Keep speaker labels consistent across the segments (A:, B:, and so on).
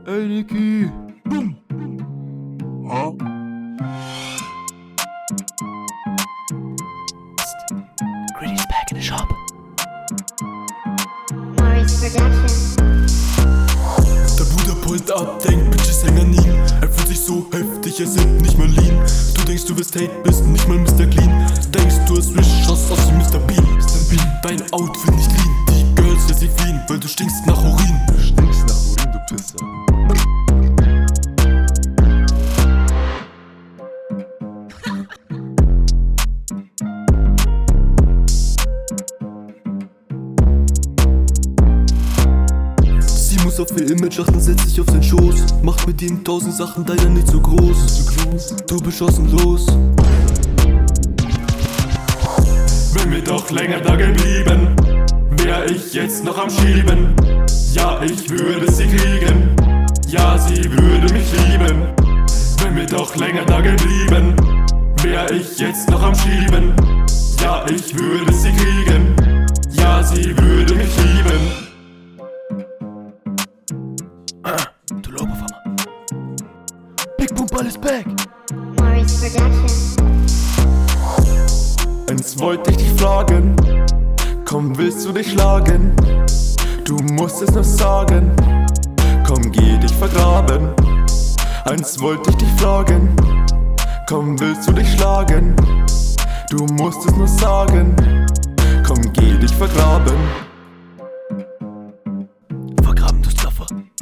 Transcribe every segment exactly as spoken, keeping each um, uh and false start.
A: Ey Niki. Boom.
B: Huh?
A: Gritty's back in the shop.
C: Maurice Production.
B: Der Bruder pullt ab, denkt Bitches hängen an ihm. Er fühlt sich so heftig, er sind nicht mal lean. Du denkst du wirst Hate, bist nicht mal Mister Clean. Denkst du hast Rich, schaust aus wie Mister Bean. Mister Bean. Dein Outfit nicht lean. Die Girls lässt sie fliehen, weil du stinkst nach Urin.
A: Du stinkst nach Urin, du Pisser.
B: Sie muss auf ihr Image achten, setzt sich auf den Schoß. Macht mit ihm tausend Sachen, leider nicht so groß.
A: Zu groß.
B: Du beschossen los. Wenn wir doch länger da geblieben, wär ich jetzt noch am Schieben. Ja, ich würde sie kriegen. Ja, sie würde mich lieben. Wenn wir doch länger da geblieben, wär ich jetzt noch am Schieben. Ja, ich würde sie kriegen. Ja, sie würde mich lieben.
A: Du Lobo-Farmer. Big Boom Ball is back.
C: Maurice Production.
B: Eins wollte ich dich fragen, komm, willst du dich schlagen? Du musst es nur sagen, komm, geh dich vergraben. Eins wollte ich dich fragen, komm, willst du dich schlagen? Du musst es nur sagen, komm, geh dich vergraben.
A: Vergraben, du Stoffer.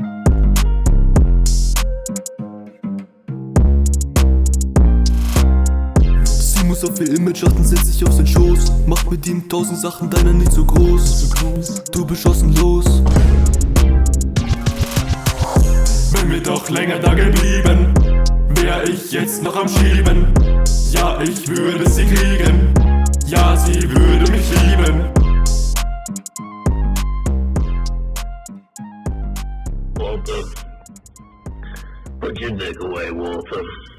B: Sie muss auf ihr Image achten, setzt sich auf seinen Schoß. Macht mit ihm tausend Sachen, deiner nicht so groß.
A: Zu groß.
B: Du beschossen los. Wenn wir doch länger da geblieben, wär ich jetzt noch am Schieben. Ja, ich würde sie kriegen. Ja, sie würde mich lieben.
D: Walter, put your dick away, Walter.